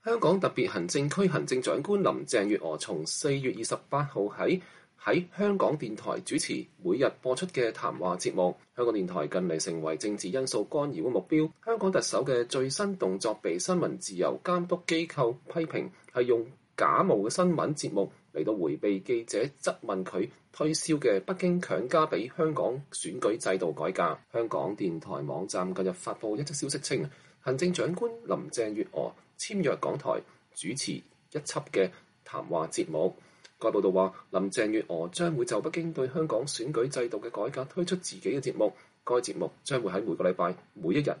香港特別行政區行政長官林鄭月娥從4月28號起喺香港電台主持每日播出嘅談話節目。香港電台近嚟成為政治因素干擾嘅目標。香港特首嘅最新動作被新聞自由監督機構批評係用假冒嘅新聞節目嚟到迴避記者質問佢推銷嘅北京強加俾香港選舉制度改革。香港電台網站近日發布一則消息稱，行政長官林鄭月娥簽約港台主持一輯嘅談話節目。該報道話，林鄭月娥將會就北京對香港選舉制度嘅改革推出自己嘅節目。該節目將會喺每個禮拜每一日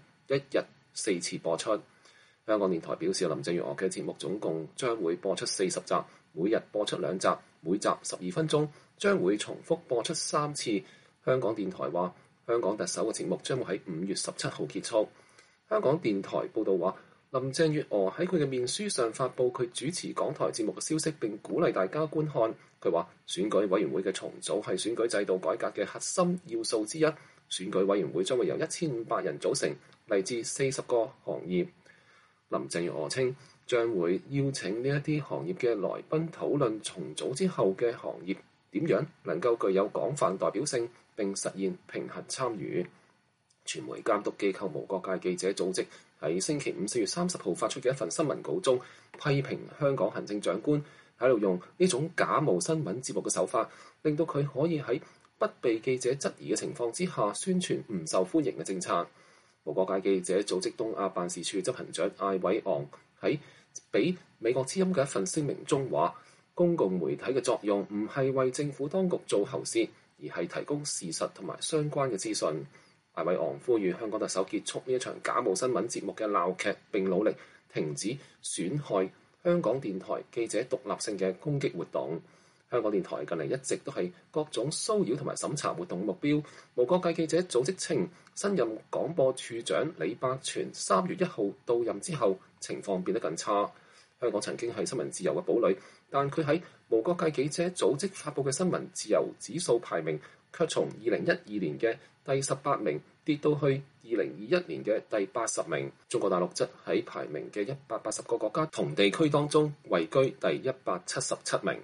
4次播出。香港電台表示，林鄭月娥嘅節目總共將會播出40集，每日播出2集，每集12分鐘，將會重複播出3次。香港電台話，香港特首嘅節目將會喺5月17號結束。香港電台報道話，林鄭月娥喺佢嘅面書上發布佢主持港台節目嘅消息，並鼓勵大家觀看。佢話，選舉委員會嘅重組係選舉制度改革嘅核心要素之一。選舉委員會將會由1500人組成，嚟自40個行業。林鄭月娥稱，將會邀請呢一啲行業嘅來賓討論重組之後嘅行業點樣能夠具有廣泛代表性，並實現平衡參與。傳媒監督機構無國界記者組織喺星期5 4月30號發出嘅一份新聞稿中，批評香港行政長官喺度用呢種假冒新聞節目嘅手法，令到佢可以喺不被記者質疑嘅情況之下宣傳唔受歡迎嘅政策。無國界記者組織東亞辦事處執行長艾偉昂喺俾美國之音嘅一份聲明中話，公共媒體嘅作用唔係為政府當局做喉舌，而係提供事實同埋相關嘅資訊。艾偉昂呼籲香港特首結束呢一場假冒新聞節目嘅鬧劇，並努力停止損害香港電台記者獨立性嘅攻擊活動。香港電台近嚟一直都係各種騷擾同埋審查活動嘅目標。無國界記者組織稱，新任廣播處長李百全3月1號到任之後，情況變得更差。香港曾經係新聞自由嘅堡壘，但佢喺無國界記者組織發布嘅新聞自由指數排名，卻從2012年嘅第18名跌到去2021年嘅第80名。中國大陸則喺排名嘅180個國家同地區當中位居第177名。